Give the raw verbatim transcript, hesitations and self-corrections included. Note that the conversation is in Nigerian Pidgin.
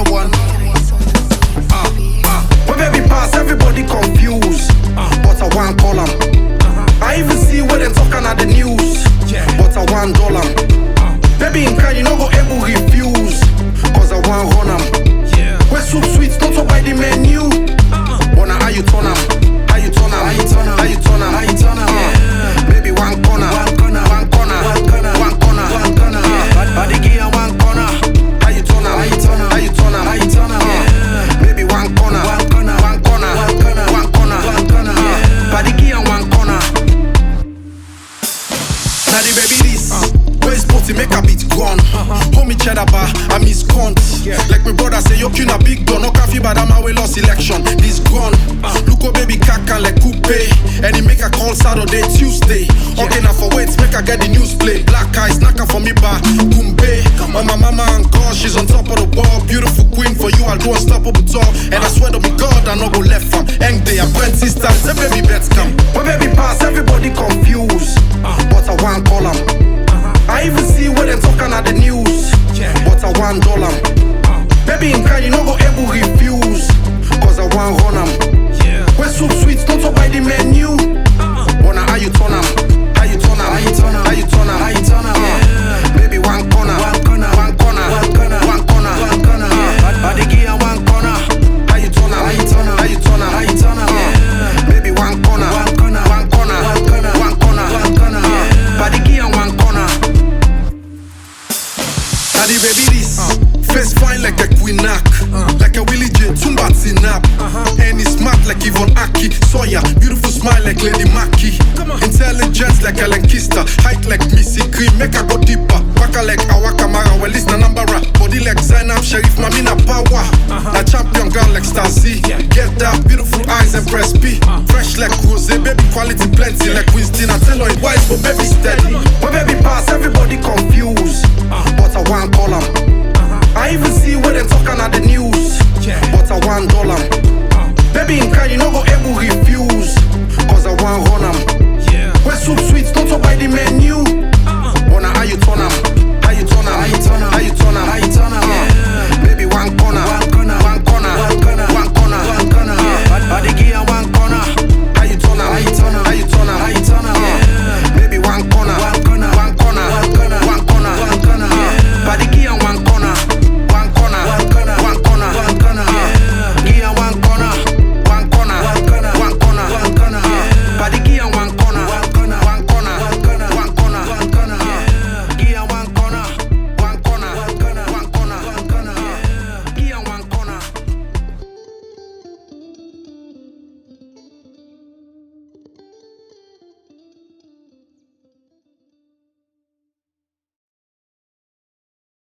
another one. Uh, uh. When baby pass, everybody confused. Uh, but I want call 'em. Uh-huh. I even see where they talking at the news. Yeah. But I want dollar. Uh, baby in can you no go able refuse. Cause I want run 'em. Yeah. Where soup sweets, don't talk by the menu. Uh-uh. But now how you turn 'em? How you turn 'em? How you turn 'em? How you turn 'em? How you turn 'em? Uh, baby one corner, one corner, one corner, one corner, one corner, one corner. Uh, body gear one corner. How you turn 'em? How you turn 'em? How you turn 'em? How you turn 'em? Uh, baby one corner, one corner, one corner, one corner, one corner, one corner. Uh, body gear one corner. Now the baby this. Uh, Where is sporty make a beat gone? Uh-huh. Homie cheddar bar, I miss cunt. Yeah. Like my brother say, yo, you na big gun. No coffee, but I'm away lost election. This gone. Uh. Look oh baby kaka like coupe. And he make a call Saturday, Tuesday. Yeah. Okay, now for wait, make I get the news play. Black eyes, knocking for me bar, Kumbe. On my mama and God, she's on top of the ball. Beautiful queen for you, I'll do unstoppable tall. And I swear to be God, I no go left from. End day, apprentice time, say baby bets come. When baby pass, everybody confused. Uh. But I want call 'em. I even see where they talking at the news. Yeah. But I want dollar. Uh. Baby in can you no go able refuse. Cause I want run 'em. Yeah. Where soup sweets, don't talk by the menu. Uh-uh. But now how you turn 'em? How you turn 'em? How you turn 'em? How you turn 'em? How you turn 'em? Yeah. Baby one corner, one corner, one corner, one corner, one corner, one corner. Yeah. Body gear one corner. How you turn 'em? How you turn 'em? How you turn 'em? How you turn 'em? Yeah. Baby one corner, one corner, one corner, one corner, one corner, one corner. Yeah. Body gear one corner. Now the baby this uh. Face fine like a queen knock uh. Like a Willie J, Tumbatsi nap uh-huh. And he smart like Yvonne Aki Sawyer, beautiful smile like Lady Maki. Intelligence like Ellen Kister. Height like Missy Cream, make her go deeper. Waka like Awaka Mara, well it's na Nambara. Body like Zainab Sharif, Mamina Power uh-huh. Na champion girl like Stasi yeah. Get that beautiful eyes and press P uh. Fresh like Rose, baby quality plenty like Winston. I tell her it wise but baby steady. When baby pass, everybody confused uh. But I want call 'em. Uh-huh. I even see where they talk